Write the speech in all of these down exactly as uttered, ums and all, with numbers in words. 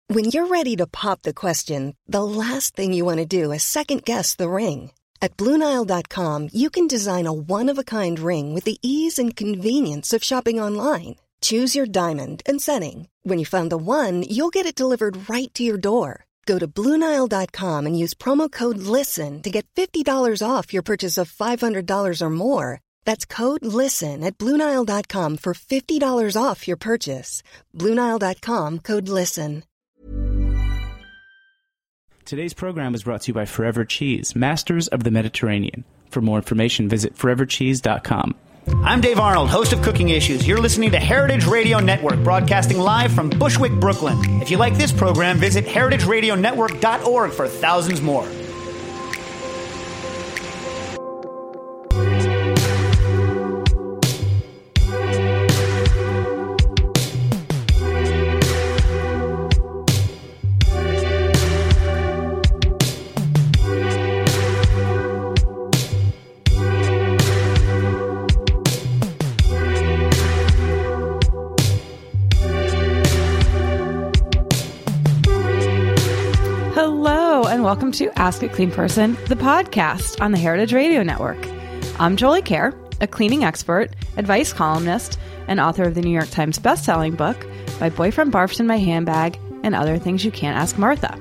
When you're ready to pop the question, the last thing you want to do is second-guess the ring. At Blue Nile dot com, you can design a one-of-a-kind ring with the ease and convenience of shopping online. Choose your diamond and setting. When you find the one, you'll get it delivered right to your door. Go to Blue Nile dot com and use promo code LISTEN to get fifty dollars off your purchase of five hundred dollars or more. That's code LISTEN at Blue Nile dot com for fifty dollars off your purchase. Blue Nile dot com, code LISTEN. Today's program is brought to you by Forever Cheese, masters of the Mediterranean. For more information, visit forever cheese dot com. I'm Dave Arnold, host of Cooking Issues. You're listening to Heritage Radio Network, broadcasting live from Bushwick, Brooklyn. If you like this program, visit heritage radio network dot org for thousands more. Welcome to Ask a Clean Person, the podcast on the Heritage Radio Network. I'm Jolie Kerr, a cleaning expert, advice columnist, and author of the New York Times bestselling book, My Boyfriend Barfed in My Handbag, and Other Things You Can't Ask Martha.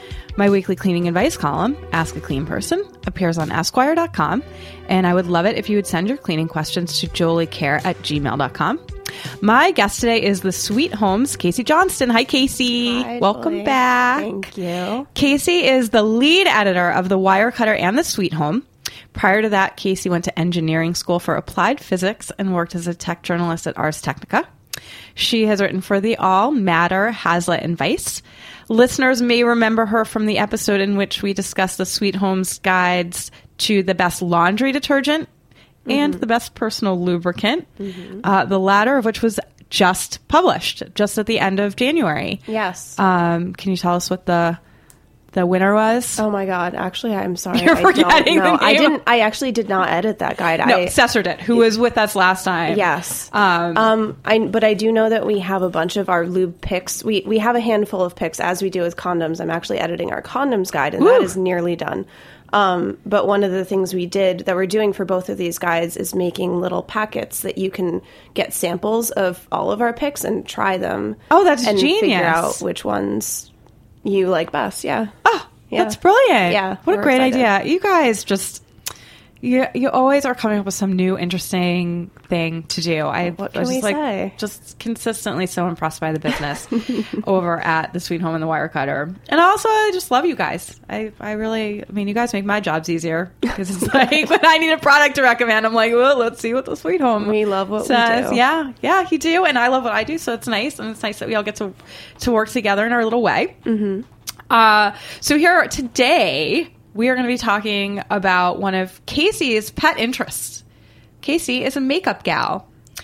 My weekly cleaning advice column, Ask a Clean Person, appears on esquire dot com, and I would love it if you would send your cleaning questions to joliekerr at gmail dot com. My guest today is the Sweet Home's Casey Johnston. Hi, Casey. Hi, Welcome Julie. back. Thank you. Casey is the lead editor of The Wirecutter and The Sweet Home. Prior to that, Casey went to engineering school for applied physics and worked as a tech journalist at Ars Technica. She has written for The All, Matter, Hazlitt, and Vice. Listeners may remember her from the episode in which we discussed the Sweet Home's guides to the best laundry detergent and mm-hmm. the best personal lubricant, mm-hmm. uh, the latter of which was just published, just at the end of January. Yes. Um, can you tell us what the the winner was? Oh my God! Actually, I'm sorry. You're I forgetting don't know. the I name. didn't. I actually did not edit that guide. No, I, Cesar did, who was with us last time. Yes. Um, um. I. But I do know that we have a bunch of our lube picks. We we have a handful of picks, as we do with condoms. I'm actually editing our condoms guide, and Woo. that is nearly done. Um, but one of the things we did that we're doing for both of these guides is making little packets that you can get samples of all of our picks and try them. Oh, that's and genius. Figure out which ones you like best. Yeah. Oh, yeah. That's brilliant. Yeah. What a great excited. idea. You guys just... You you always are coming up with some new interesting thing to do. I What can was just we like say? just consistently so impressed by the business over at the Sweet Home and the Wirecutter. And also I just love you guys. I, I really I mean you guys make my jobs easier because it's like when I need a product to recommend, I'm like, well, let's see what the Sweet Home We love what says. we do. Yeah, yeah, you do, and I love what I do, so it's nice, and it's nice that we all get to to work together in our little way. Mm-hmm. Uh, so here today we are going to be talking about one of Casey's pet interests. Casey is a makeup gal.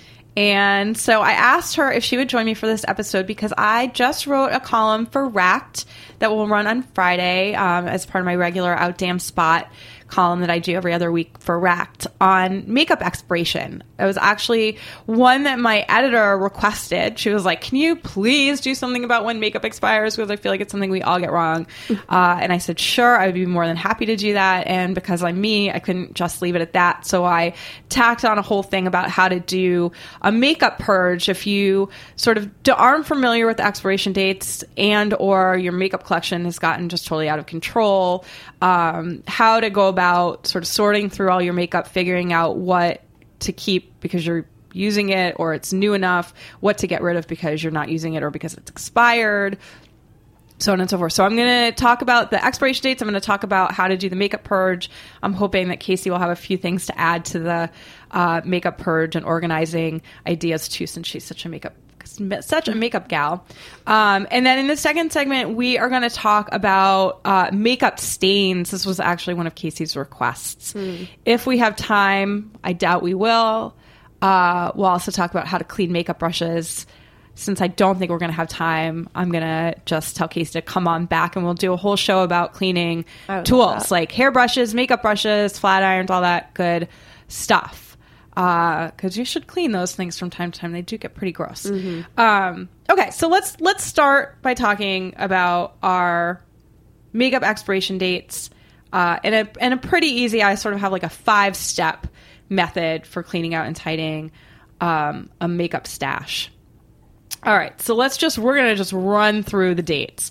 And so I asked her if she would join me for this episode because I just wrote a column for Racked that will run on Friday um, as part of my regular Out Damn Spot column that I do every other week for Racked on makeup expiration. It was actually one that my editor requested. She was like, can you please do something about when makeup expires? Because I feel like it's something we all get wrong. Uh, and I said, sure, I would be more than happy to do that. And because I'm me, I couldn't just leave it at that. So I tacked on a whole thing about how to do a makeup purge if you sort of aren't familiar with the expiration dates and or your makeup collection has gotten just totally out of control. Um, how to go about sort of sorting through all your makeup, figuring out what to keep because you're using it or it's new enough, what to get rid of because you're not using it or because it's expired, so on and so forth. So I'm going to talk about the expiration dates. I'm going to talk about how to do the makeup purge. I'm hoping that Casey will have a few things to add to the uh, makeup purge and organizing ideas too, since she's such a makeup such a makeup gal. Um, and then in the second segment, we are going to talk about uh, makeup stains. This was actually one of Casey's requests. Mm. If we have time, I doubt we will. Uh, we'll also talk about how to clean makeup brushes. Since I don't think we're going to have time, I'm going to just tell Casey to come on back and we'll do a whole show about cleaning tools like hair brushes, makeup brushes, flat irons, all that good stuff. because uh, you should clean those things from time to time. They do get pretty gross. Mm-hmm. Um, okay, so let's let's start by talking about our makeup expiration dates. Uh, and a and a pretty easy. I sort of have like a five step method for cleaning out and tidying um, a makeup stash. All right, so let's just we're gonna just run through the dates.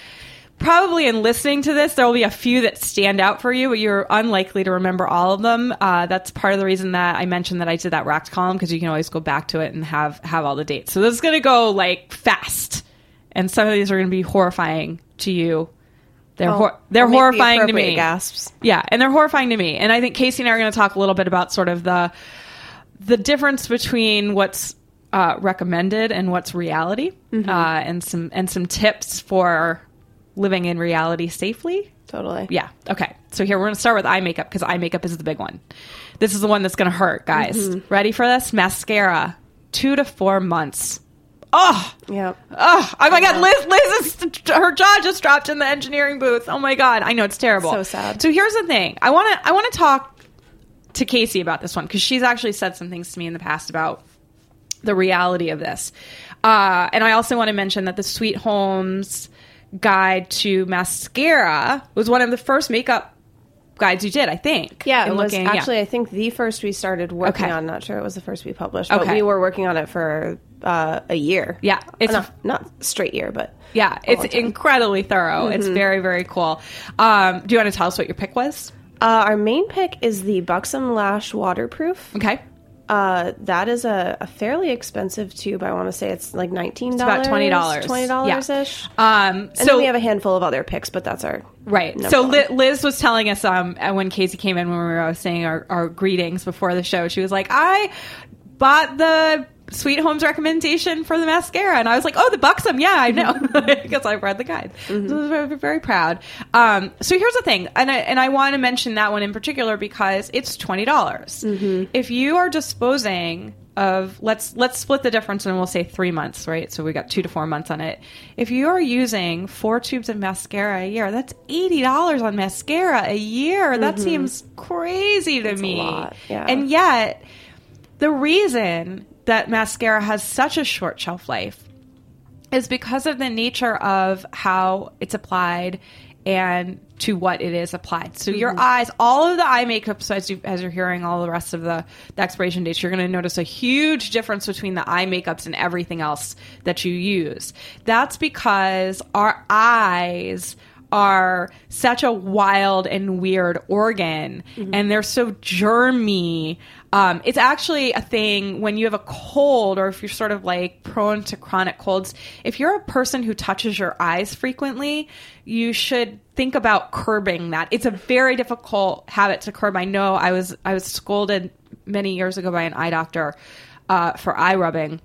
Probably in listening to this, there will be a few that stand out for you, but you're unlikely to remember all of them. Uh, that's part of the reason that I mentioned that I did that racked column, because you can always go back to it and have, have all the dates. So this is going to go like fast, and some of these are going to be horrifying to you. They're I'll, hor- they're I'll make horrifying the to me. Gasps. Yeah, and they're horrifying to me. And I think Casey and I are going to talk a little bit about sort of the the difference between what's uh, recommended and what's reality, mm-hmm. uh, and some and some tips for living in reality safely. Totally. Yeah. Okay. So here we're going to start with eye makeup, because eye makeup is the big one. This is the one that's going to hurt, guys. Mm-hmm. Ready for this? Mascara. Two to four months. Oh. Yeah. Oh. Oh my God. Liz, Liz is, her jaw just dropped in the engineering booth. Oh my God. I know, it's terrible. So sad. So here's the thing. I want to, I want to talk to Casey about this one, because she's actually said some things to me in the past about the reality of this. Uh, and I also want to mention that the Sweet Homes guide to mascara was one of the first makeup guides you did, I think. Yeah, it was looking, actually, yeah. I think the first we started working okay. on. Not sure it was the first we published, but okay. we were working on it for uh, a year. Yeah. It's not, not straight year, but yeah, it's incredibly thorough. Mm-hmm. It's very, very cool. Um, do you want to tell us what your pick was? Uh, our main pick is the Buxom Lash Waterproof. Okay. Uh, that is a, a fairly expensive tube. I want to say it's like nineteen dollars. It's about twenty dollars. twenty dollars ish. Yeah. Um, and so, then we have a handful of other picks, but that's our right. So Liz, Liz was telling us um, when Casey came in, when we were saying our, our greetings before the show, she was like, I bought the Sweet Homes recommendation for the mascara, and I was like, oh, the Buxom, yeah, I know, because I've read the guide. Mm-hmm. So I was very, very proud. Um, so here's the thing, and I, and I want to mention that one in particular because it's twenty dollars. Mm-hmm. If you are disposing of, let's let's split the difference, and we'll say three months, right? So we got two to four months on it. If you are using four tubes of mascara a year, that's eighty dollars on mascara a year. Mm-hmm. That seems crazy to that's me. A lot. Yeah. And yet, the reason that mascara has such a short shelf life is because of the nature of how it's applied and to what it is applied. So mm-hmm. your eyes, all of the eye makeup, so as, you, as you're hearing all the rest of the, the expiration dates, you're going to notice a huge difference between the eye makeups and everything else that you use. That's because our eyes are such a wild and weird organ, mm-hmm. and they're so germy. Um, it's actually a thing when you have a cold, or if you're sort of like prone to chronic colds, if you're a person who touches your eyes frequently, you should think about curbing that. It's a very difficult habit to curb. I know I was I was scolded many years ago by an eye doctor uh, for eye rubbing.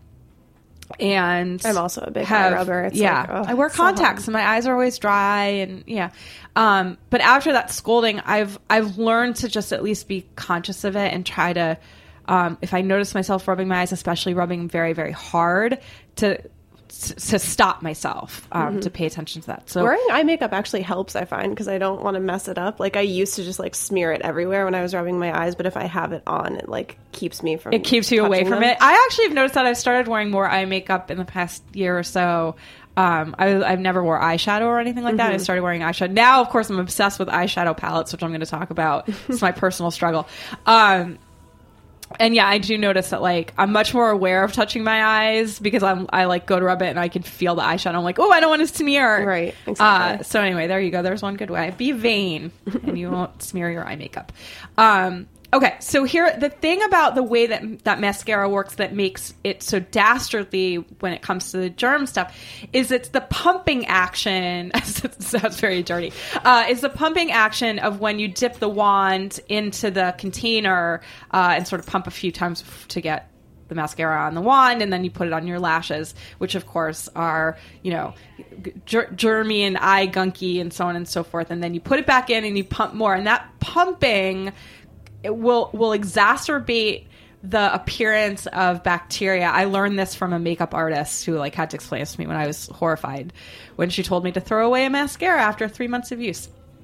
And I'm also a big have, eye rubber. It's yeah, like, oh, I wear contacts, so and my eyes are always dry, and yeah. Um, but after that scolding, I've I've learned to just at least be conscious of it and try to, um, if I notice myself rubbing my eyes, especially rubbing very very hard, to to stop myself, um, mm-hmm. to pay attention to that. So wearing eye makeup actually helps, I find, because I don't want to mess it up. Like I used to just like smear it everywhere when I was rubbing my eyes, but if I have it on, it like keeps me from it keeps you away from them. it. I actually have noticed that I've started wearing more eye makeup in the past year or so. Um, I, I've never wore eyeshadow or anything like that. Mm-hmm. I started wearing eyeshadow. Now, of course, I'm obsessed with eyeshadow palettes, which I'm going to talk about. It's my personal struggle. Um, And yeah, I do notice that like I'm much more aware of touching my eyes because I'm I like go to rub it and I can feel the eyeshadow. I'm like, oh, I don't want to smear. Right. Exactly. Uh, so anyway, there you go. There's one good way. Be vain, and you won't smear your eye makeup. Um, okay, so here the thing about the way that that mascara works that makes it so dastardly when it comes to the germ stuff is it's the pumping action. Sounds very dirty. Uh, is the pumping action of when you dip the wand into the container uh, and sort of pump a few times to get the mascara on the wand, and then you put it on your lashes, which of course are, you know, ger- germy and eye gunky and so on and so forth. And then you put it back in and you pump more, and that pumping it will will exacerbate the appearance of bacteria. I learned this from a makeup artist who like had to explain this to me when I was horrified when she told me to throw away a mascara after three months of use.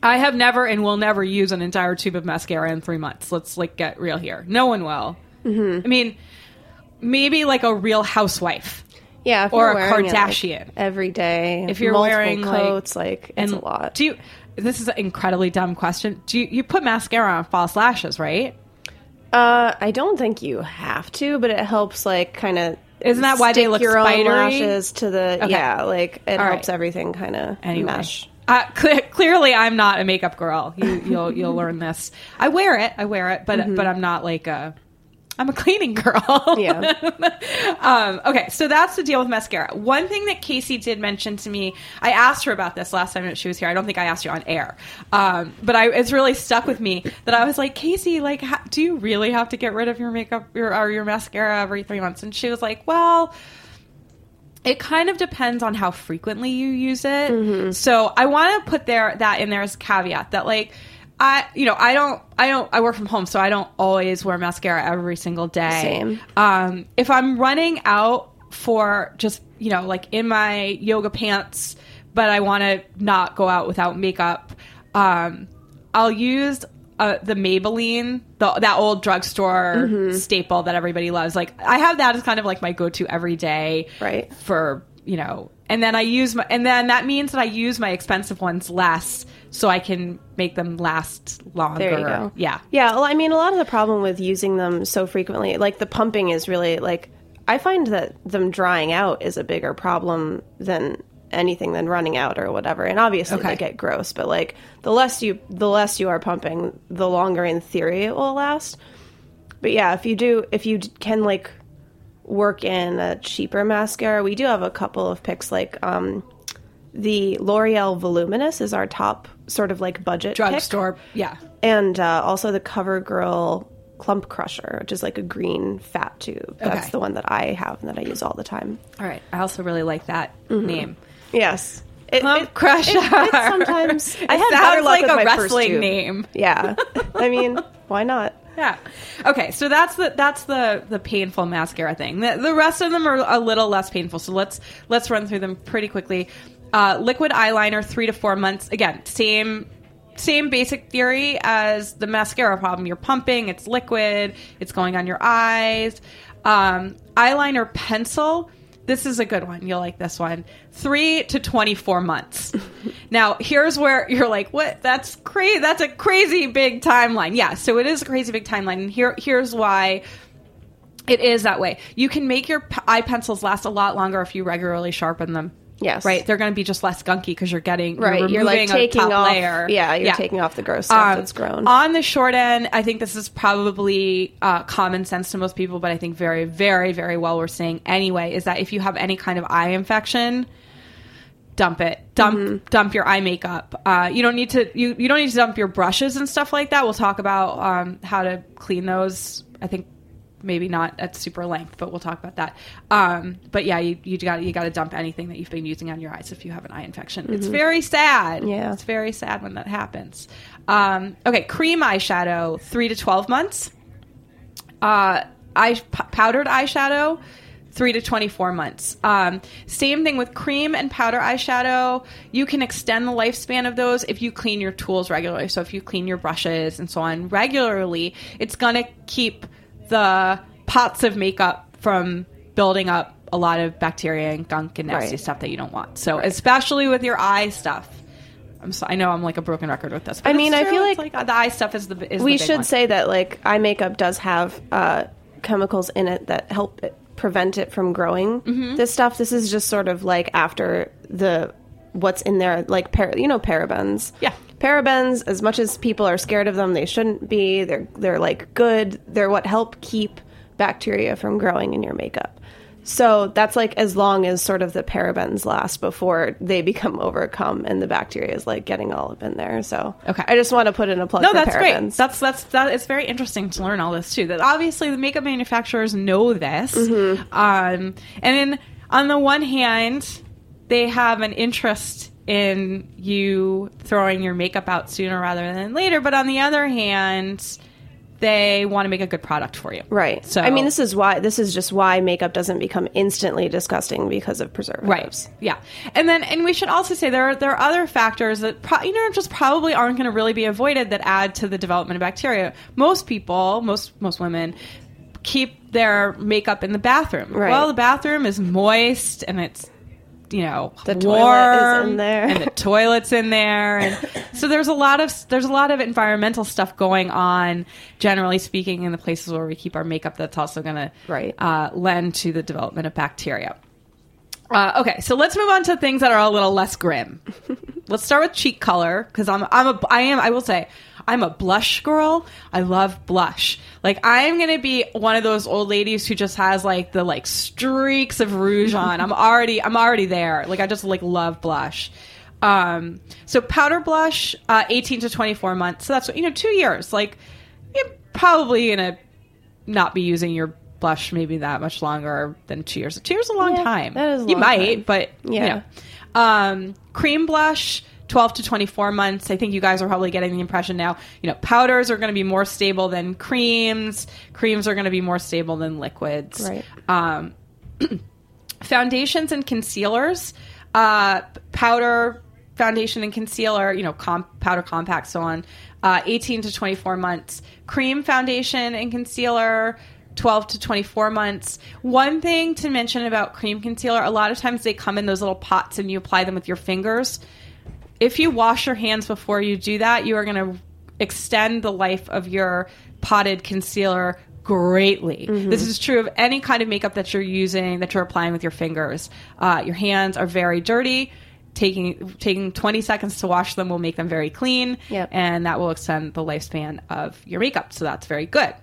I have never and will never use an entire tube of mascara in three months. Let's like get real here. No one will. Mm-hmm. I mean, maybe like a Real Housewife. Yeah, if or you're a wearing Kardashian it, like, every day. If you're multiple wearing coats, like, like it's a lot. Do you? This is an incredibly dumb question. Do you, you put mascara on false lashes, right? Uh, I don't think you have to, but it helps, like, kind of. Isn't that why they look your spidery? Own lashes to the Okay. yeah, like it All helps right. everything kind of Anyway. mesh. Uh, cle- clearly, I'm not a makeup girl. You, you'll you'll learn this. I wear it. I wear it, but Mm-hmm. but I'm not like a. I'm a cleaning girl. Yeah. um, okay, so that's the deal with mascara. One thing that Casey did mention to me, I asked her about this last time that she was here. I don't think I asked you on air, um, but I, it's really stuck with me that I was like, Casey, like, ha- do you really have to get rid of your makeup your, or your mascara every three months? And she was like, well. It kind of depends on how frequently you use it. Mm-hmm. So I want to put there that in there as a caveat that like I you know I don't I don't I work from home, so I don't always wear mascara every single day. Same. Um, if I'm running out for just you know like in my yoga pants, but I want to not go out without makeup, um, I'll use. Uh, the Maybelline, the, that old drugstore Mm-hmm. staple that everybody loves. Like I have that as kind of like my go-to every day, Right. For you know, and then I use my, and then that means that I use my expensive ones less, so I can make them last longer. There you go. Yeah, Yeah, well, I mean, a lot of the problem with using them so frequently, like the pumping is really like, I find that them drying out is a bigger problem than anything than running out or whatever. And obviously Okay. they get gross, but like the less you the less you are pumping, the longer in theory it will last. But yeah, if you do if you can like work in a cheaper mascara, we do have a couple of picks like um the L'Oreal Voluminous is our top sort of like budget pick. drugstore. Yeah, And uh, also the CoverGirl Clump Crusher, which is like a green fat tube. That's Okay. the one that I have and that I use all the time. all right. I also really like that name. Yes. It, Clump it- Crusher. it- it sometimes I It had better sounds luck like with a my first wrestling tube. name. Yeah. I mean, why not? Yeah. Okay, so that's the that's the the painful mascara thing. The, the rest of them are a little less painful. So let's let's run through them pretty quickly. Uh, liquid eyeliner, three to four months. Again, same same basic theory as the mascara problem. You're pumping, it's liquid, it's going on your eyes. Um, eyeliner pencil. This is a good one. You'll like this one. Three to twenty-four months. Now, here's where you're like, what? That's crazy. That's a crazy big timeline. Yeah, so it is a crazy big timeline. And here, here's why it is that way. You can make your p- eye pencils last a lot longer if you regularly sharpen them. Yes. Right? They're going to be just less gunky because you're getting, Right. you're, You're, like removing a taking top off. layer. Yeah, you're taking off the gross stuff Um, that's grown. On the short end, I think this is probably uh, common sense to most people, but I think very, very, very well we're saying anyway, is that if you have any kind of eye infection, dump it. Dump Mm-hmm. dump your eye makeup. Uh, you don't need to you, you don't need to dump your brushes and stuff like that. We'll talk about um, how to clean those. I think maybe not at super length, but we'll talk about that. Um, but yeah, you you got you got to dump anything that you've been using on your eyes if you have an eye infection. It's very sad. Yeah. It's very sad when that happens. Um, okay, cream eyeshadow, three to twelve months. Uh, eye p- powdered eyeshadow, three to twenty-four months. Um, same thing with cream and powder eyeshadow. You can extend the lifespan of those if you clean your tools regularly. So if you clean your brushes and so on regularly, it's going to keep the pots of makeup from building up a lot of bacteria and gunk and nasty Right. stuff that you don't want. So especially with your eye stuff. I'm so, I know I'm like a broken record with this. But I mean, it's I true. feel It's like uh, the eye stuff is the is we the big should one. say that like eye makeup does have uh, chemicals in it that help it, prevent it from growing. Mm-hmm. This stuff, this is just sort of like after the what's in there, like par- you know parabens. Yeah. Parabens, as much as people are scared of them, they shouldn't be. They're they're like good. They're what help keep bacteria from growing in your makeup. So that's like as long as sort of the parabens last before they become overcome and the bacteria is like getting all up in there. So Okay. I just want to put in a plug No, for that's parabens. great. That's that's that. It's very interesting to learn all this too. That obviously the makeup manufacturers know this, Mm-hmm. um, and then on the one hand, they have an interest in you throwing your makeup out sooner rather than later. But on the other hand, they want to make a good product for you. Right. So I mean, this is why this is just why makeup doesn't become instantly disgusting because of preservatives. Right. Yeah. And then, and we should also say there are there are other factors that pro- you know just probably aren't going to really be avoided that add to the development of bacteria. Most people, most most women, keep their makeup in the bathroom. Right. Well, the bathroom is moist and it's, you know, The warm, toilet is in there. and the toilet's in there, and so there's a lot of there's a lot of environmental stuff going on, generally speaking, in the places where we keep our makeup. That's also going to Right. uh, lend to the development of bacteria. Uh, okay, so let's move on to things that are a little less grim. Let's start with cheek color, because I'm I'm a I am I will say I'm a blush girl. I love blush. Like, I'm gonna be one of those old ladies who just has like the like streaks of rouge on. I'm already I'm already there. Like, I just like love blush. Um, so powder blush, uh, eighteen to twenty-four months. So that's, you know, two years. Like, you're probably gonna not be using your blush maybe that much longer than two years. Two years is a long Yeah, time. that is a you long might, time. but Yeah. you know. Um, cream blush, twelve to twenty-four months. I think you guys are probably getting the impression now, you know, powders are going to be more stable than creams. Creams are going to be more stable than liquids. Right. Um, foundations and concealers, uh, powder, foundation and concealer, you know, comp- powder compact, so on, uh, eighteen to twenty-four months. Cream, foundation, and concealer, twelve to twenty-four months. One thing to mention about cream concealer, a lot of times they come in those little pots and you apply them with your fingers. If you wash your hands before you do that, you are going to extend the life of your potted concealer greatly. Mm-hmm. This is true of any kind of makeup that you're using, that you're applying with your fingers. Uh, your hands are very dirty. Taking taking twenty seconds to wash them will make them very clean, Yep. and that will extend the lifespan of your makeup. So that's very good.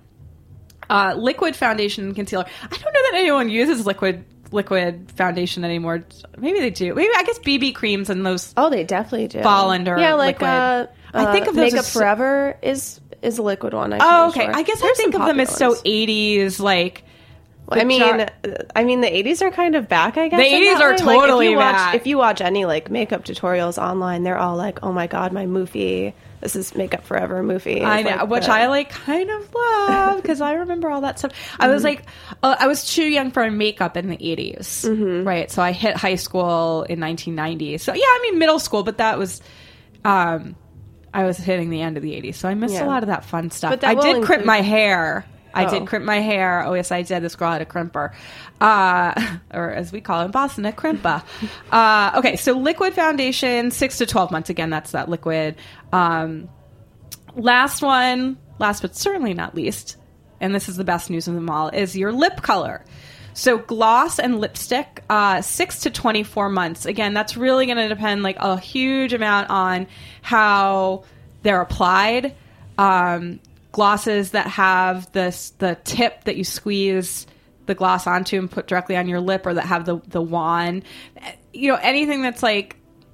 Uh, liquid foundation and concealer. I don't know that anyone uses liquid liquid foundation anymore. Maybe they do. Maybe I guess B B creams and those Oh, they definitely do. fall under yeah, like liquid. Uh, I think uh, of those Makeup as- Forever is is a liquid one. I'm Oh, pretty okay. sure. I guess There's I think some of them as popular so ones. eighties, like. I mean, jar- I mean, the eighties are kind of back. I guess The in eighties that are way. Like, totally if you watch, back. If you watch any like makeup tutorials online, they're all like, "Oh my god, my Moofy. This is Makeup Forever Moofy." I It's know, like which the- I like kind of love because I remember all that stuff. I was like, uh, I was too young for makeup in the eighties, Mm-hmm. right? So I hit high school in nineteen ninety. So yeah, I mean middle school, but that was, um, I was hitting the end of the eighties, so I missed Yeah. a lot of that fun stuff. But that I will did crimp include- my hair. I Oh. did crimp my hair. Oh yes, I did. This girl had a crimper, uh, or as we call it in Boston, a crimpa. uh, okay, so liquid foundation, six to twelve months. Again, that's that liquid. Um, last one, last but certainly not least, and this is the best news of them all, is your lip color. So gloss and lipstick, uh, six to twenty-four months. Again, that's really going to depend like a huge amount on how they're applied. Um, glosses that have this the tip that you squeeze the gloss onto and put directly on your lip, or that have the the wand, you know, anything that's like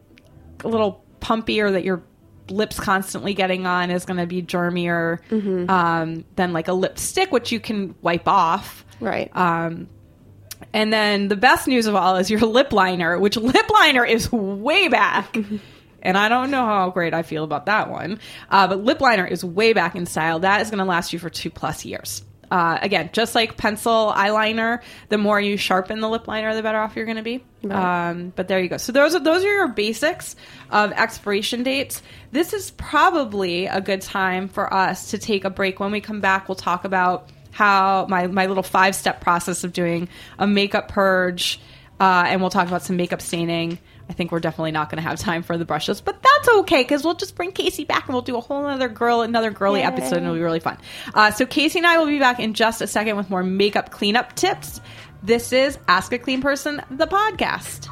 a little pumpy or that your lips constantly getting on is going to be germier Mm-hmm. um, than like a lipstick, which you can wipe off. right. Um, and then the best news of all is your lip liner, which lip liner is way back. And I don't know how great I feel about that one. Uh, but lip liner is way back in style. That is going to last you for two plus years. Uh, again, just like pencil eyeliner, the more you sharpen the lip liner, the better off you're going to be. Right. Um, but there you go. So those are those are your basics of expiration dates. This is probably a good time for us to take a break. When we come back, we'll talk about how my, my little five-step process of doing a makeup purge, uh, and we'll talk about some makeup staining. I think we're definitely not going to have time for the brushes, but that's okay because we'll just bring Casey back and we'll do a whole other girl, another girly Yay. episode, and it'll be really fun. Uh, so Casey and I will be back in just a second with more makeup cleanup tips. This is Ask a Clean Person, the podcast.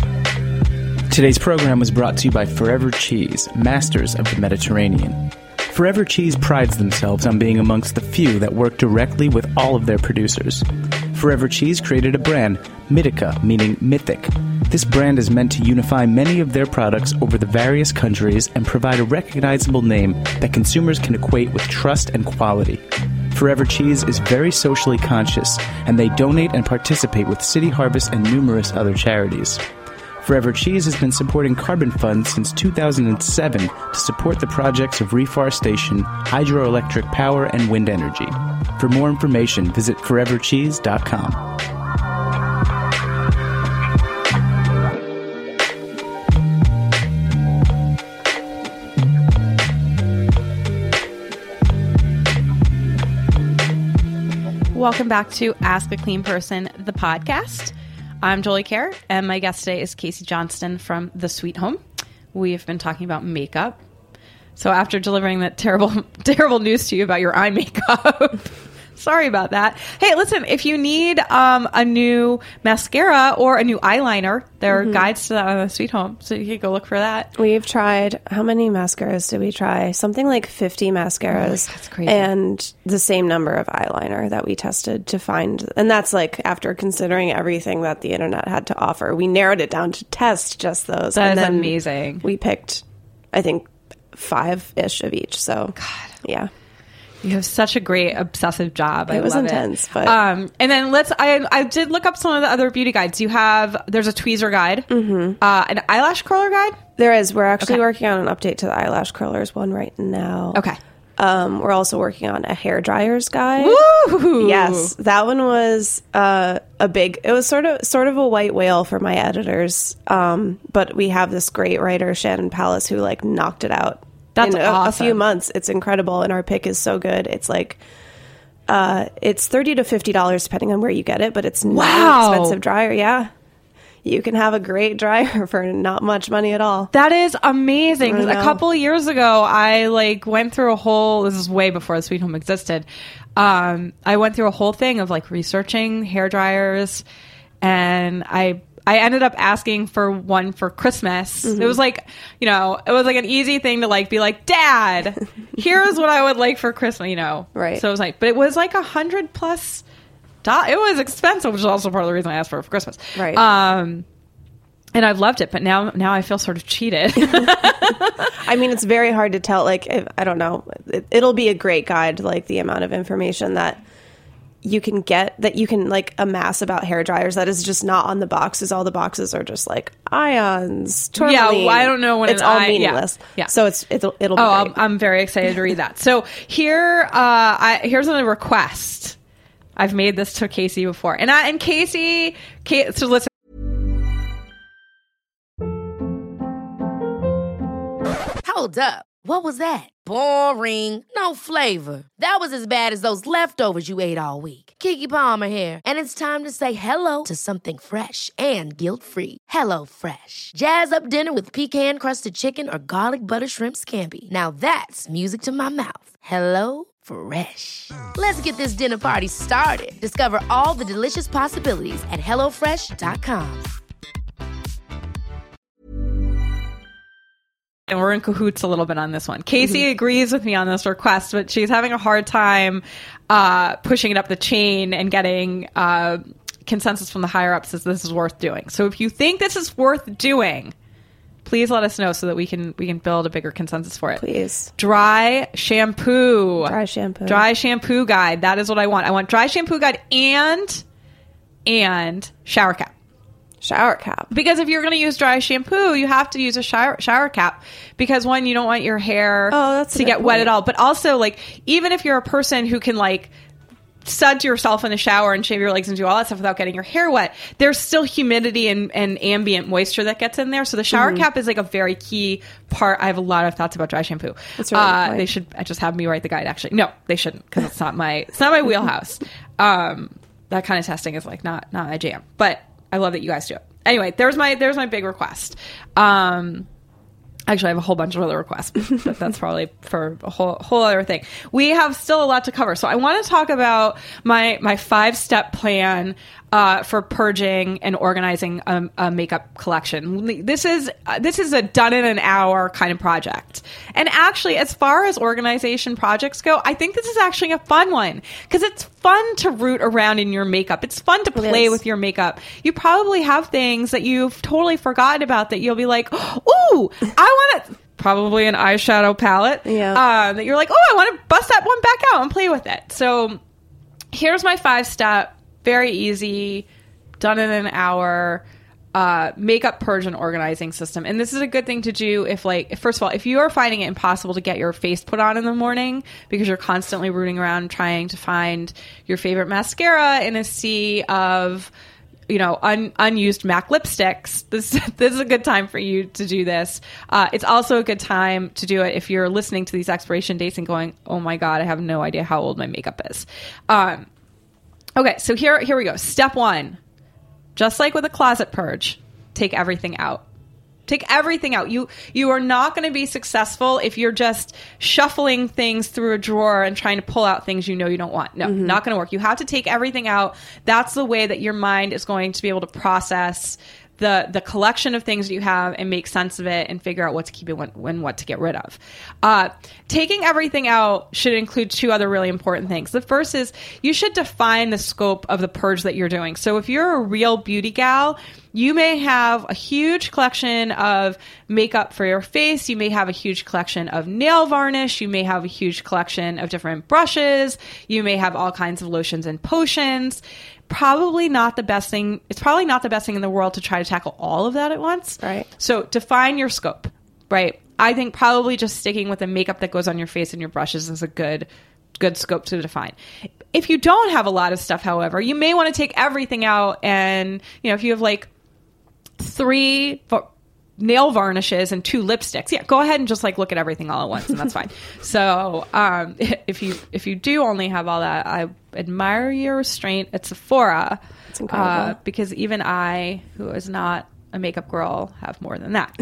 Today's program was brought to you by Forever Cheese, masters of the Mediterranean. Forever Cheese prides themselves on being amongst the few that work directly with all of their producers. Forever Cheese created a brand, Mythica, meaning mythic. This brand is meant to unify many of their products over the various countries and provide a recognizable name that consumers can equate with trust and quality. Forever Cheese is very socially conscious, and they donate and participate with City Harvest and numerous other charities. Forever Cheese has been supporting Carbon Fund since two thousand seven to support the projects of reforestation, hydroelectric power, and wind energy. For more information, visit forever cheese dot com. Welcome back to Ask a Clean Person, the podcast. I'm Jolie Kerr, and my guest today is Casey Johnston from The Sweet Home. We have been talking about makeup. So after delivering that terrible, terrible news to you about your eye makeup, sorry about that. Hey, listen, if you need um, a new mascara or a new eyeliner, there are mm-hmm. guides to that on The Sweet Home, so you can go look for that. We've tried, how many mascaras did we try? Something like fifty mascaras. Oh, that's crazy. And the same number of eyeliner that we tested to find. And that's like after considering everything that the internet had to offer. We narrowed it down to test just those. That and is then amazing. We picked, I think, five-ish of each. So, God. Yeah. You have such a great obsessive job. I it was love intense, it. but um, and then let's. I I did look up some of the other beauty guides. You have there's a tweezer guide, mm-hmm. uh, an eyelash curler guide. There is. We're actually okay. working on an update to the eyelash curlers one right now. Okay. Um, we're also working on a hair dryers guide. Woo! Yes, that one was uh, a big. It was sort of sort of a white whale for my editors. Um, but we have this great writer, Shannon Palace, who like knocked it out. That's in a, awesome. a few months. It's incredible, and our pick is so good. It's like uh, it's thirty to fifty dollars depending on where you get it, but it's not wow. an expensive dryer. Yeah, you can have a great dryer for not much money at all. That is amazing. 'Cause I know. a couple of years ago, I like went through a whole. This is way before the Sweet Home existed. Um, I went through a whole thing of like researching hair dryers, and I. I ended up asking for one for Christmas. Mm-hmm. It was like, you know, it was like an easy thing to like be like, Dad, here's what I would like for Christmas, you know. Right. So it was like, but it was like a hundred plus. Do- it was expensive, which is also part of the reason I asked for it for Christmas. Right. Um, and I've loved it, but now now I feel sort of cheated. I mean, it's very hard to tell. Like, if, I don't know. It, it'll be a great guide, like the amount of information that you can get, that you can like amass about hair dryers that is just not on the boxes. All the boxes are just like ions, tourmaline. Yeah, well, I don't know when it's an all eye- meaningless. yeah, yeah. So it's it'll it'll be Oh, great. I'm, I'm very excited to read that. So here, uh, I, here's a request. I've made this to Casey before, and I and Casey, Casey so listen. Hold up. What was that? Boring. No flavor. That was as bad as those leftovers you ate all week. Keke Palmer here, and it's time to say hello to something fresh and guilt-free. Hello Fresh. Jazz up dinner with pecan-crusted chicken or garlic butter shrimp scampi. Now that's music to my mouth. Hello Fresh. Let's get this dinner party started. Discover all the delicious possibilities at hello fresh dot com. And we're in cahoots a little bit on this one. Casey mm-hmm. agrees with me on this request, but she's having a hard time uh, pushing it up the chain and getting uh, consensus from the higher ups that this is worth doing. So if you think this is worth doing, please let us know so that we can we can build a bigger consensus for it. Please. Dry shampoo. Dry shampoo. Dry shampoo guide. That is what I want. I want dry shampoo guide and and shower cap. Shower cap. Because if you're going to use dry shampoo, you have to use a shower shower cap. Because one, you don't want your hair oh, that's to get wet at all. But also, like, even if you're a person who can, like, suds yourself in the shower and shave your legs and do all that stuff without getting your hair wet, there's still humidity and, and ambient moisture that gets in there. So the shower mm-hmm. cap is, like, a very key part. I have a lot of thoughts about dry shampoo. That's really uh, they should just have me write the guide, actually. No, they shouldn't, because it's not my it's not my wheelhouse. Um, that kind of testing is, like, not not my jam. But I love that you guys do it. Anyway, there's my there's my big request. Um, Actually, I have a whole bunch of other requests, but that's probably for a whole whole other thing. We have still a lot to cover, so I want to talk about my my five step plan uh, for purging and organizing a, a makeup collection. This is uh, this is a done in an hour kind of project, and actually, as far as organization projects go, I think this is actually a fun one because it's fun to root around in your makeup. It's fun to play with your makeup. You probably have things that you've totally forgotten about that you'll be like, ooh, I want to, probably an eyeshadow palette, yeah. uh, that you're like, oh, I want to bust that one back out and play with it. So here's my five step, very easy, done in an hour, uh, makeup purge and organizing system. And this is a good thing to do if, like, first of all, if you are finding it impossible to get your face put on in the morning because you're constantly rooting around trying to find your favorite mascara in a sea of, you know, un, unused MAC lipsticks, this this is a good time for you to do this. Uh, it's also a good time to do it if you're listening to these expiration dates and going, oh my God, I have no idea how old my makeup is. Um, okay, so here here we go. Step one, just like with a closet purge, take everything out. Take everything out. You you are not going to be successful if you're just shuffling things through a drawer and trying to pull out things you know you don't want. No, mm-hmm. not going to work. You have to take everything out. That's the way that your mind is going to be able to process the the collection of things that you have and make sense of it and figure out what to keep and what, and what to get rid of. Uh, taking everything out should include two other really important things. The first is you should define the scope of the purge that you're doing. So if you're a real beauty gal, you may have a huge collection of makeup for your face. You may have a huge collection of nail varnish. You may have a huge collection of different brushes. You may have all kinds of lotions and potions. Probably not the best thing. It's probably not the best thing in the world to try to tackle all of that at once. Right. So define your scope, right? I think probably just sticking with the makeup that goes on your face and your brushes is a good good scope to define. If you don't have a lot of stuff, however, you may want to take everything out and, you know, if you have like three nail varnishes and two lipsticks, yeah, go ahead and just like look at everything all at once and that's fine. So um, if you if you do only have all that, I admire your restraint at Sephora. It's incredible. Uh, because even I, who is not a makeup girl, have more than that.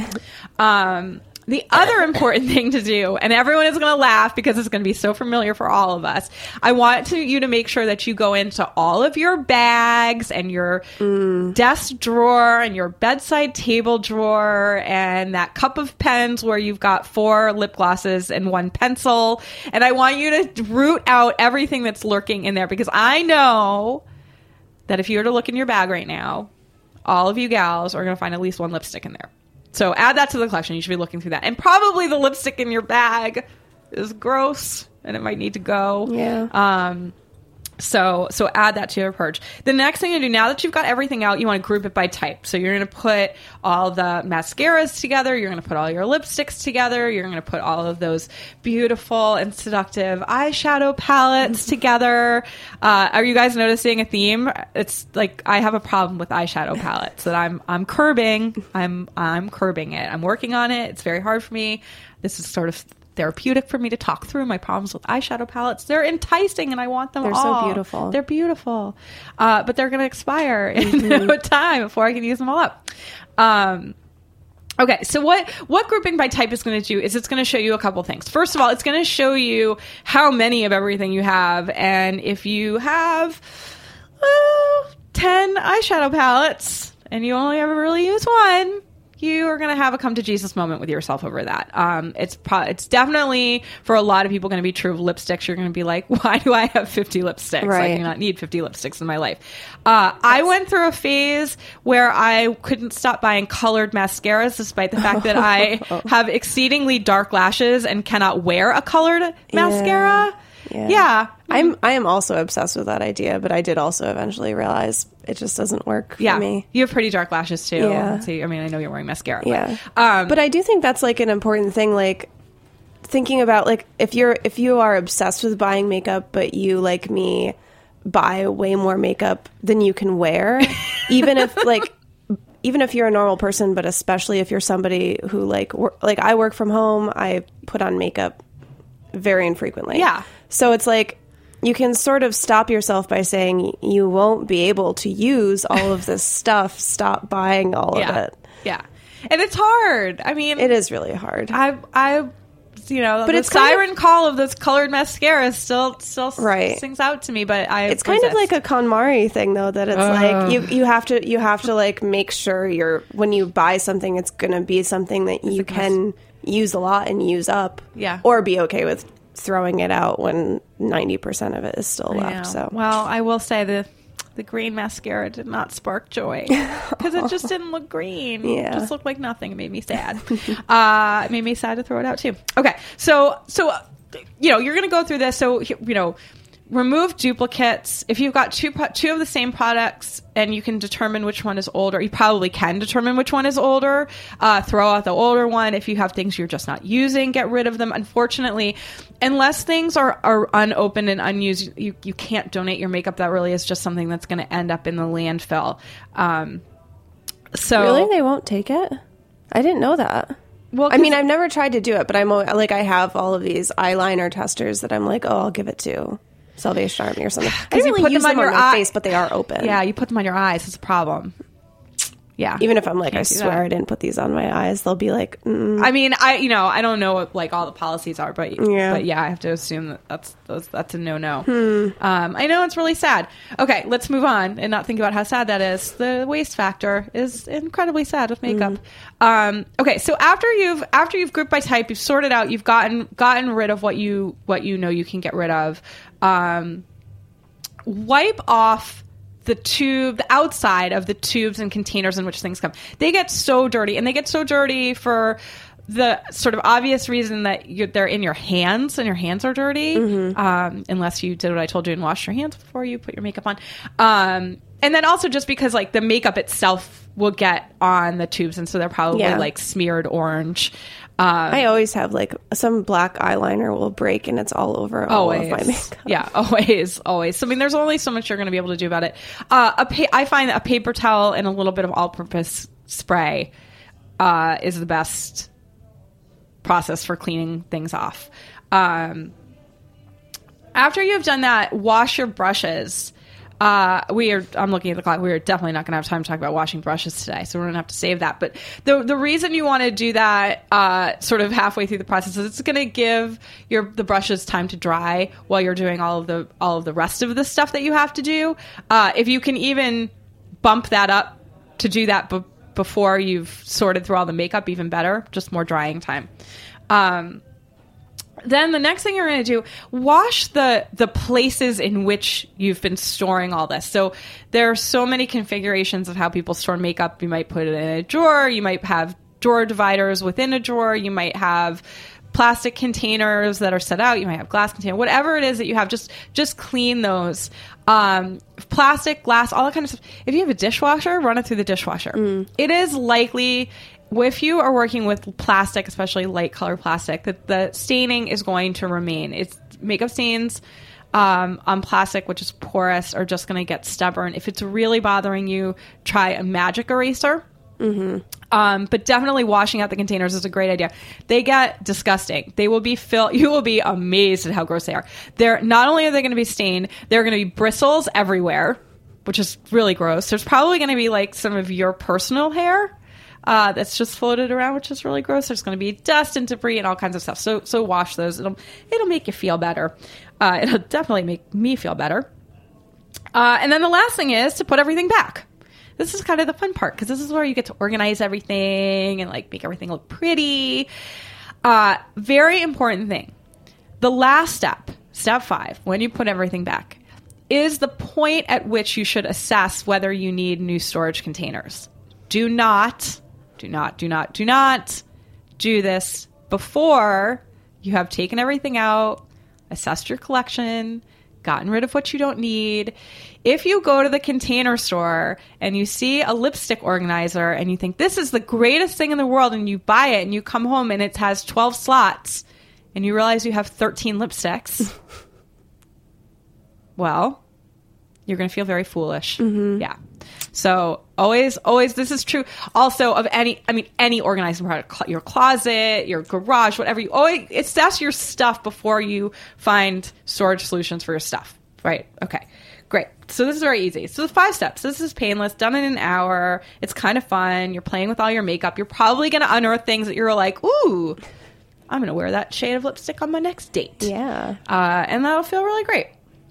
um, the other important thing to do, and everyone is going to laugh because it's going to be so familiar for all of us, I want to, you to make sure that you go into all of your bags and your mm. desk drawer and your bedside table drawer and that cup of pens where you've got four lip glosses and one pencil. And I want you to root out everything that's lurking in there because I know that if you were to look in your bag right now, all of you gals are going to find at least one lipstick in there. So add that to the collection. You should be looking through that. And probably the lipstick in your bag is gross and it might need to go. Yeah. Um, so so add that to your purge. The next thing to do, now that you've got everything out, you want to group it by type. So you're going to put all the mascaras together. You're going to put all your lipsticks together. You're going to put all of those beautiful and seductive eyeshadow palettes together. Uh, are you guys noticing a theme? It's like I have a problem with eyeshadow palettes that I'm I'm curbing. I'm I'm curbing it. I'm working on it. It's very hard for me. This is sort of therapeutic for me to talk through my problems with eyeshadow palettes. They're enticing and I want them they're all. They're so beautiful. They're beautiful. Uh, but they're going to expire in mm-hmm. no time before I can use them all up. Um, okay, so what, what grouping by type is going to do is it's going to show you a couple things. First of all, it's going to show you how many of everything you have. And if you have uh, ten eyeshadow palettes and you only ever really use one, you are going to have a come to Jesus moment with yourself over that. Um, it's pro- it's definitely, for a lot of people, going to be true of lipsticks. You're going to be like, why do I have fifty lipsticks? Right. I do not need fifty lipsticks in my life. Uh, I went through a phase where I couldn't stop buying colored mascaras, despite the fact that I have exceedingly dark lashes and cannot wear a colored mascara. Yeah. Yeah. I'm I am also obsessed with that idea, but I did also eventually realize it just doesn't work for yeah. me. You have pretty dark lashes too. Yeah. So, I mean, I know you're wearing mascara. Yeah. But, um, but I do think that's like an important thing, like thinking about like if you're if you are obsessed with buying makeup, but you, like me, buy way more makeup than you can wear, even if like even if you're a normal person, but especially if you're somebody who like wor- like I work from home, I put on makeup very infrequently. Yeah. So it's like you can sort of stop yourself by saying you won't be able to use all of this stuff. Stop buying all yeah. of it. Yeah. And it's hard. I mean, It is really hard. I, I, you know, But the it's kind siren call of those colored mascaras still, still Right. sings out to me. But I, It's kind of like a KonMari thing, though, that it's like you, you have to you have to like make sure you're when you buy something, it's gonna be something that you can use a lot and use up, Yeah. or be okay with throwing it out when ninety percent of it is still I left. know. So Well, I will say the the green mascara did not spark joy because it just didn't look green. Yeah. It just looked like nothing. It made me sad. uh, it made me sad to throw it out too. Okay, so so uh, you know you're going to go through this. So you know, remove duplicates. If you've got two pro- two of the same products and you can determine which one is older, you probably can determine which one is older. Uh, throw out the older one. If you have things you're just not using, get rid of them. Unfortunately, unless things are, are unopened and unused, you, you can't donate your makeup. That really is just something that's going to end up in the landfill. Um, so really, they won't take it? I didn't know that. Well, I mean, I've never tried to do it, but I'm al- like I have all of these eyeliner testers that I'm like, oh, I'll give it to Salvation Army or something. I 'Cause didn't you really put use them on them on your my eye- face, but they are open. yeah, you put them on your eyes. It's a problem. Yeah. Even if I'm like, Can't I do swear that. I didn't put these on my eyes, they'll be like, mm. I mean, I you know I don't know what like all the policies are, but Yeah. but yeah, I have to assume that that's that's, that's a no no. Hmm. Um, I know it's really sad. Okay, let's move on and not think about how sad that is. The waste factor is incredibly sad with makeup. Hmm. Um, okay, so after you've after you've grouped by type, you've sorted out, you've gotten gotten rid of what you what you know you can get rid of. Um, wipe off the tube, the outside of the tubes and containers in which things come. They get so dirty, and they get so dirty for the sort of obvious reason that you're, they're in your hands, and your hands are dirty, Mm-hmm. um, unless you did what I told you and washed your hands before you put your makeup on. Um, and then also just because like the makeup itself will get on the tubes, and so they're probably Yeah. like smeared orange. Um, I always have like some black eyeliner will break and it's all over all always. of my makeup. Yeah, always, always. So, I mean, there's only so much you're going to be able to do about it. Uh, a pa- I find that a paper towel and a little bit of all-purpose spray uh, is the best process for cleaning things off. Um, after you've done that, wash your brushes. Uh, we are. I'm looking at the clock. We are definitely not going to have time to talk about washing brushes today, so we're going to have to save that. But the the reason you want to do that, uh, sort of halfway through the process, is it's going to give your the brushes time to dry while you're doing all of the all of the rest of the stuff that you have to do. Uh, if you can even bump that up to do that b- before you've sorted through all the makeup, even better. Just more drying time. Um, Then the next thing you're going to do, wash the the places in which you've been storing all this. So there are so many configurations of how people store makeup. You might put it in a drawer. You might have drawer dividers within a drawer. You might have plastic containers that are set out. You might have glass container. Whatever it is that you have, just just clean those. Um, plastic, glass, all that kind of stuff. If you have a dishwasher, run it through the dishwasher. Mm. It is likely, if you are working with plastic, especially light color plastic, that the staining is going to remain. It's makeup stains um, on plastic, which is porous, are just going to get stubborn. If it's really bothering you, try a magic eraser. Mm-hmm. Um, but definitely washing out the containers is a great idea. They get disgusting. They will be filled. You will be amazed at how gross they are. They're not only are they going to be stained, they're going to be bristles everywhere, which is really gross. There's probably going to be like some of your personal hair Uh, that's just floated around, which is really gross. There's going to be dust and debris and all kinds of stuff. So, so wash those. It'll it'll make you feel better. Uh, it'll definitely make me feel better. Uh, and then the last thing is to put everything back. This is kind of the fun part because this is where you get to organize everything and like make everything look pretty. Uh, very important thing. The last step, step five, when you put everything back, is the point at which you should assess whether you need new storage containers. Do not, do not, do not, do not do this before you have taken everything out, assessed your collection, gotten rid of what you don't need. If you go to the Container Store and you see a lipstick organizer and you think this is the greatest thing in the world and you buy it and you come home and it has twelve slots and you realize you have thirteen lipsticks, well, you're going to feel very foolish. Mm-hmm. Yeah. So always, always, this is true also of any, I mean, any organizing product, your closet, your garage, whatever you always, assess your stuff before you find storage solutions for your stuff. Right. Okay. Great. So this is very easy. So the five steps. This is painless, done in an hour. It's kind of fun. You're playing with all your makeup. You're probably going to unearth things that you're like, ooh, I'm going to wear that shade of lipstick on my next date. Yeah. Uh, and that'll feel really great.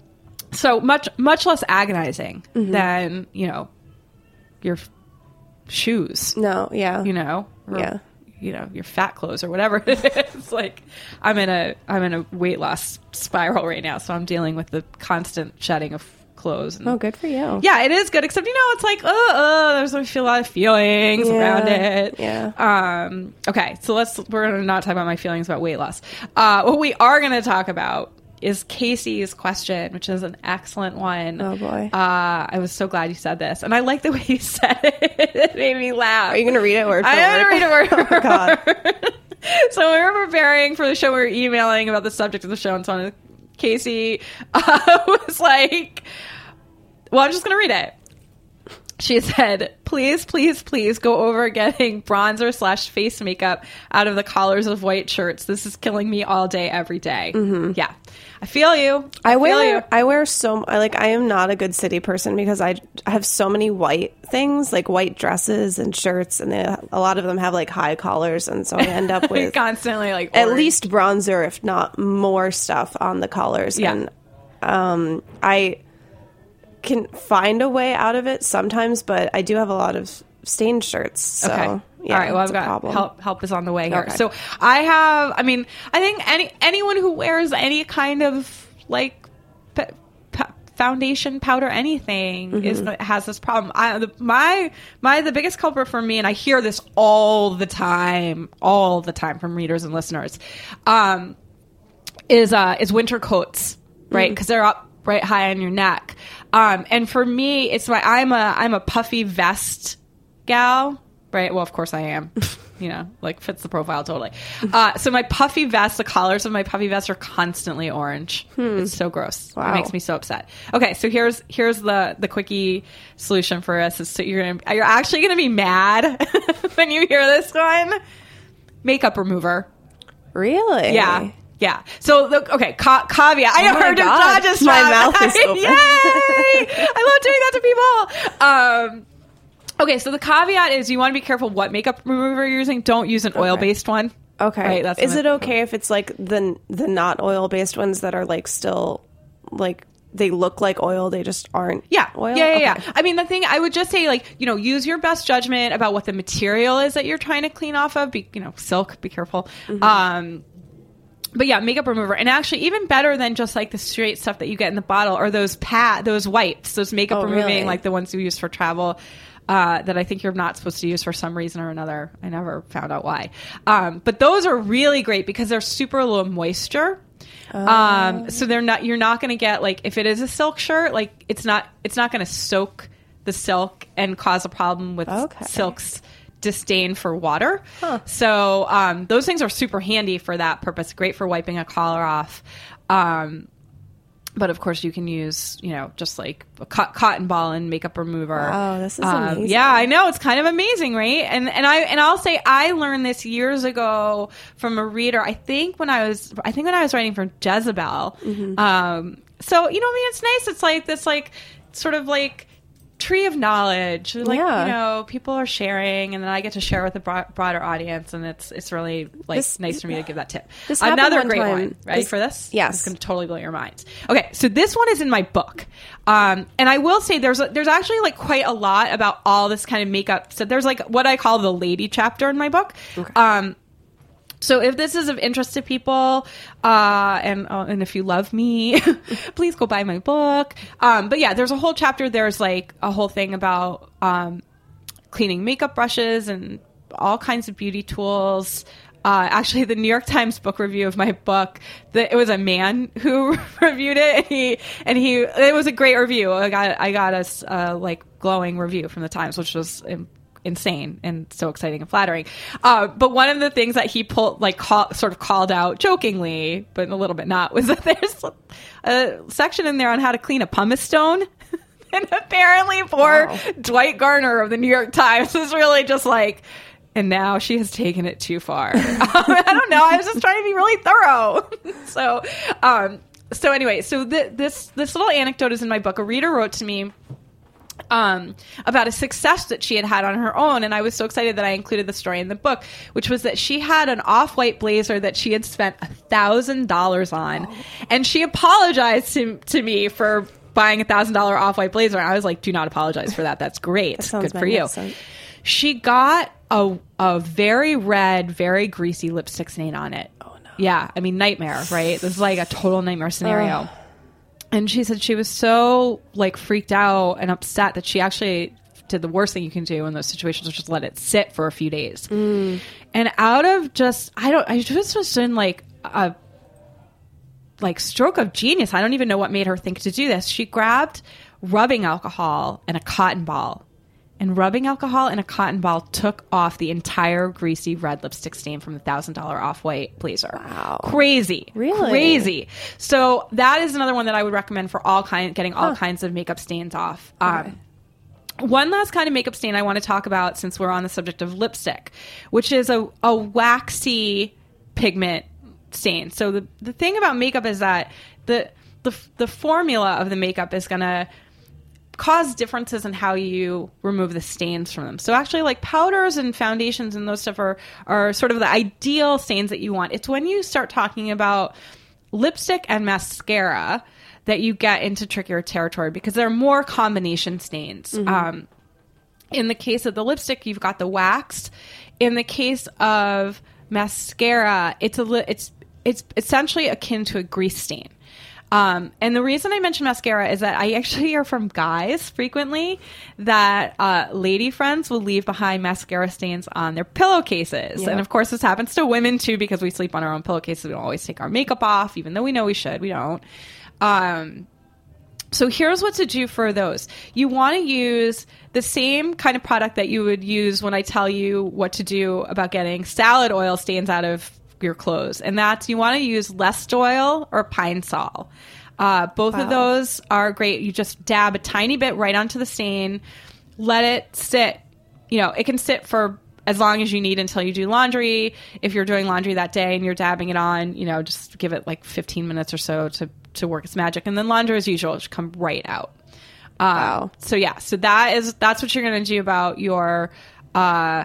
So much, much less agonizing mm-hmm. than, you know, your f- shoes. No, yeah. You know? Or, yeah. you know, your fat clothes or whatever it is. It's like I'm in a I'm in a weight loss spiral right now, so I'm dealing with the constant shedding of clothes. And, oh, good for you. Yeah, it is good, except you know, it's like, oh, oh there's I feel a lot of feelings yeah. around it. Yeah. Um. Okay, so let's we're gonna not talk about my feelings about weight loss. Uh, what we are gonna talk about is Casey's question, which is an excellent one. Oh, boy. Uh, I was so glad you said this. And I like the way you said it. It made me laugh. Are you going to read it word for I word? am going to read it word for oh, God. word. So we were preparing for the show. We were emailing about the subject of the show. And so on. Casey uh, was like, well, I'm just going to read it. She said, please, please, please go over getting bronzer slash face makeup out of the collars of white shirts. This is killing me all day, every day. Mm-hmm. Yeah. I feel you. I, I feel wear, you. I wear so, I like, I am not a good city person because I, I have so many white things, like white dresses and shirts, and they, a lot of them have like high collars. And so I end up with constantly like at orange. least bronzer, if not more stuff on the collars. Yeah. And um, I can find a way out of it sometimes, but I do have a lot of stained shirts. So, okay. yeah, all right. Well, it's I've a got problem. help. Help is on the way here. Okay. So I have. I mean, I think any anyone who wears any kind of like p- p- foundation, powder, anything mm-hmm. is has this problem. I, the, my my the biggest culprit for me, and I hear this all the time, all the time from readers and listeners, um, is uh, is winter coats, right? Because mm-hmm. they're up right high on your neck. Um, and for me, it's my I'm a I'm a puffy vest gal, right? Well, of course I am. You know, like fits the profile totally. Uh, so my puffy vest, the collars of my puffy vest are constantly orange. Hmm. It's so gross. Wow. It makes me so upset. Okay, so here's here's the the quickie solution for us. Is so you're gonna, you're actually gonna be mad when you hear this one. Makeup remover. Really? Yeah. Yeah. So, the, okay, ca- caveat. I oh heard God. just My mouth is open. Yay! I love doing that to people. Um, okay, so the caveat is you want to be careful what makeup remover you're using. Don't use an okay. oil-based one. Okay. Right, that's is it I- okay if it's like the the not oil-based ones that are like still like they look like oil, they just aren't yeah. oil? Yeah, yeah, okay. yeah. I mean, the thing, I would just say, like, you know, use your best judgment about what the material is that you're trying to clean off of. Be, you know, silk, be careful. Mm-hmm. Um, But yeah, makeup remover. And actually even better than just like the straight stuff that you get in the bottle are those pad, those wipes, those makeup oh, removing, really? like the ones you use for travel, uh, that I think you're not supposed to use for some reason or another. I never found out why. Um, but those are really great because they're super low moisture. Oh. Um, so they're not, you're not going to get like, if it is a silk shirt, like it's not, it's not going to soak the silk and cause a problem with okay. silks disdain for water. Huh. So um, those things are super handy for that purpose. Great for wiping a collar off. Um, but of course you can use, you know, just like a co- cotton ball and makeup remover. Wow, this is um, amazing. Yeah, I know. It's kind of amazing, right? And and I and I'll say I learned this years ago from a reader. I think when I was I think when I was writing for Jezebel. Mm-hmm. Um, so you know, I mean, it's nice. It's like this, like sort of like tree of knowledge, like yeah. you know, people are sharing, and then I get to share with a bro- broader audience, and it's it's really like this, nice for me to give that tip. This Another one great time. one. Ready this, for this? Yes, it's going to totally blow your minds. Okay, so this one is in my book, um, and I will say there's a, there's actually like quite a lot about all this kind of makeup. So there's like what I call the lady chapter in my book. Okay. Um, So if this is of interest to people, uh, and uh, and if you love me, please go buy my book. Um, but yeah, there's a whole chapter. There's like a whole thing about um, cleaning makeup brushes and all kinds of beauty tools. Uh, actually, the New York Times book review of my book, the, it was a man who reviewed it, and he and he it was a great review. I got I got a uh, like glowing review from the Times, which was Um, insane and so exciting and flattering. Uh, but one of the things that he pulled, like call, sort of called out jokingly, but a little bit not, was that there's a section in there on how to clean a pumice stone. And apparently poor wow. Dwight Garner of the New York Times was really just like, and now she has taken it too far. um, I don't know. I was just trying to be really thorough. so, um, so anyway, so th- this this little anecdote is in my book. A reader wrote to me um, about a success that she had had on her own, and I was so excited that I included the story in the book, which was that she had an off-white blazer that she had spent a thousand dollars on, oh. and she apologized to to me for buying a thousand dollar off-white blazer. And I was like, "Do not apologize for that. That's great. That sounds Good for you." She got a a very red, very greasy lipstick stain on it. Oh no! Yeah, I mean, nightmare, right? This is like a total nightmare scenario. Oh. And she said she was so like freaked out and upset that she actually did the worst thing you can do in those situations, which is let it sit for a few days. Mm. And out of just, I don't, I just was in like a like stroke of genius. I don't even know what made her think to do this. She grabbed rubbing alcohol and a cotton ball. And rubbing alcohol and a cotton ball took off the entire greasy red lipstick stain from the one thousand dollars off-white blazer. Wow. Crazy. Really? Crazy. So that is another one that I would recommend for all kind, getting all huh. kinds of makeup stains off. Okay. Um, one last kind of makeup stain I want to talk about, since we're on the subject of lipstick, which is a, a waxy pigment stain. So the, the thing about makeup is that the, the, the formula of the makeup is going to cause differences in how you remove the stains from them. So actually, like powders and foundations and those stuff are, are sort of the ideal stains that you want. It's when you start talking about lipstick and mascara that you get into trickier territory, because there are more combination stains. Mm-hmm. Um, in the case of the lipstick, you've got the wax. In the case of mascara, it's a li- it's it's essentially akin to a grease stain. Um, and the reason I mention mascara is that I actually hear from guys frequently that uh, lady friends will leave behind mascara stains on their pillowcases. Yep. And of course, this happens to women too, because we sleep on our own pillowcases. We don't always take our makeup off, even though we know we should. We don't. Um, so here's what to do for those. You want to use the same kind of product that you would use when I tell you what to do about getting salad oil stains out of your clothes, and that's, you want to use Lest oil or Pine Sol. Uh, both wow. of those are great. You just dab a tiny bit right onto the stain, let it sit. You know, it can sit for as long as you need until you do laundry. If you're doing laundry that day and you're dabbing it on, you know, just give it like fifteen minutes or so to to work its magic, and then laundry as usual, it should come right out. Um, wow. So yeah, so that is that's what you're going to do about your uh,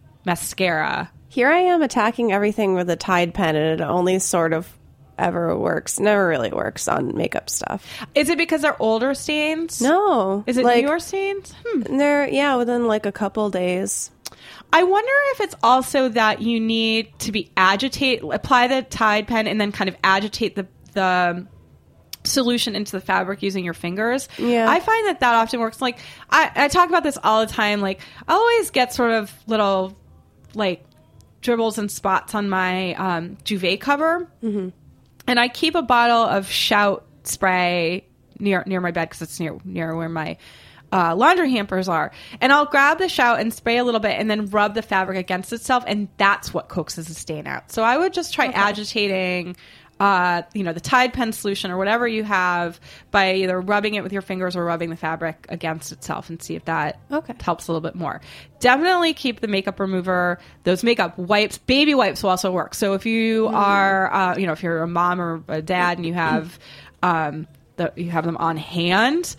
mascara. Here I am attacking everything with a Tide pen, and it only sort of ever works, never really works on makeup stuff. Is it because they're older stains? No. Is it like, newer stains? Hmm. They're, yeah, within like a couple days. I wonder if it's also that you need to be agitate, apply the Tide pen and then kind of agitate the the solution into the fabric using your fingers. Yeah. I find that that often works. Like, I, I talk about this all the time. Like, I always get sort of little, like, dribbles and spots on my um, duvet cover. Mm-hmm. And I keep a bottle of Shout spray near near my bed, because it's near near where my uh, laundry hampers are. And I'll grab the Shout and spray a little bit and then rub the fabric against itself, and that's what coaxes the stain out. So I would just try okay. agitating Uh, you know, the Tide pen solution or whatever you have by either rubbing it with your fingers or rubbing the fabric against itself, and see if that okay. helps a little bit more. Definitely keep the makeup remover. Those makeup wipes, baby wipes will also work. So if you mm. are, uh, you know, if you're a mom or a dad and you have, um, the, you have them on hand,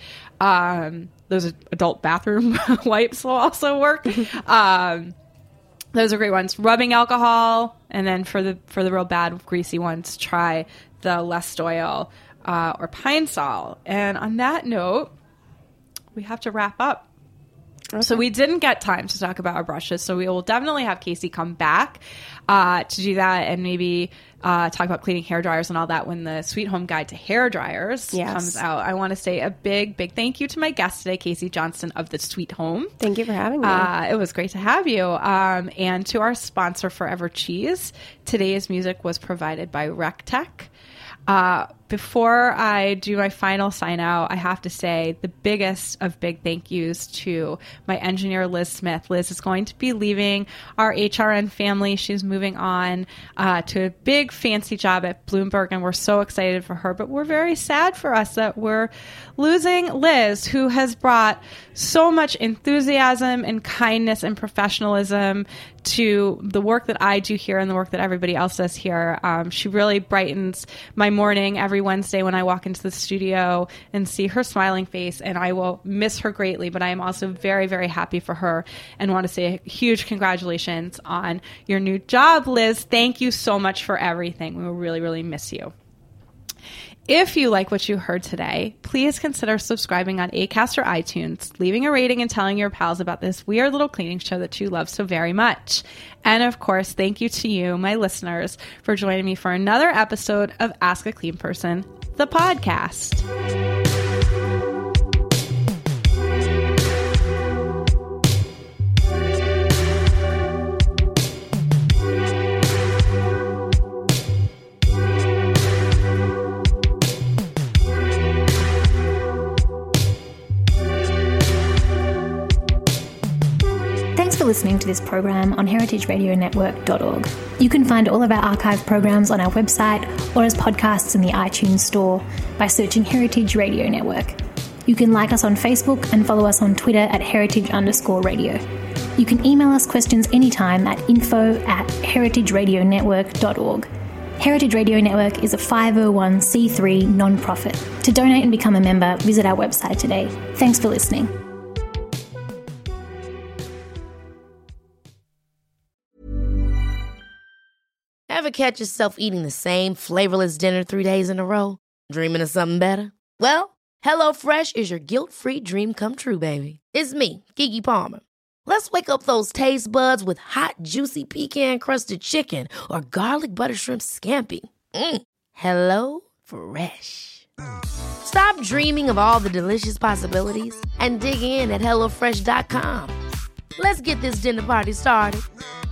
um, those adult bathroom wipes will also work. um, Those are great ones. Rubbing alcohol, and then for the for the real bad greasy ones, try the Lest oil uh, or Pine Sol. And on that note, we have to wrap up. Okay. So we didn't get time to talk about our brushes, so we will definitely have Casey come back uh, to do that, and maybe uh, talk about cleaning hair dryers and all that when the Sweet Home Guide to Hair Dryers yes. comes out. I want to say a big, big thank you to my guest today, Casey Johnston of the Sweet Home. Thank you for having me. Uh, it was great to have you. Um, and to our sponsor, Forever Cheese. Today's music was provided by RecTech. Uh, before I do my final sign out, I have to say the biggest of big thank yous to my engineer, Liz Smith. Liz is going to be leaving our H R N family. She's moving on uh, to a big fancy job at Bloomberg, and we're so excited for her. But we're very sad for us that we're losing Liz, who has brought so much enthusiasm and kindness and professionalism to the work that I do here and the work that everybody else does here. Um, she really brightens my morning every every Wednesday when I walk into the studio and see her smiling face, and I will miss her greatly, but I am also very, very happy for her and want to say a huge congratulations on your new job, Liz. Thank you so much for everything. We will really, really miss you. If you like what you heard today, please consider subscribing on Acast or iTunes, leaving a rating and telling your pals about this weird little cleaning show that you love so very much. And of course, thank you to you, my listeners, for joining me for another episode of Ask a Clean Person, the podcast. For listening to this program on heritage radio network dot org. You can find all of our archive programs on our website or as podcasts in the iTunes store by searching Heritage Radio Network. You can like us on Facebook and follow us on Twitter at heritage underscore radio. You can email us questions anytime at info at heritage radio network dot org. Heritage Radio Network is a five oh one c three non-profit. To donate and become a member, visit our website today. Thanks for listening. Ever catch yourself eating the same flavorless dinner three days in a row? Dreaming of something better? Well, HelloFresh is your guilt-free dream come true, baby. It's me, Keke Palmer. Let's wake up those taste buds with hot, juicy pecan-crusted chicken or garlic butter shrimp scampi. Mm. Hello Fresh. Stop dreaming of all the delicious possibilities and dig in at hello fresh dot com. Let's get this dinner party started.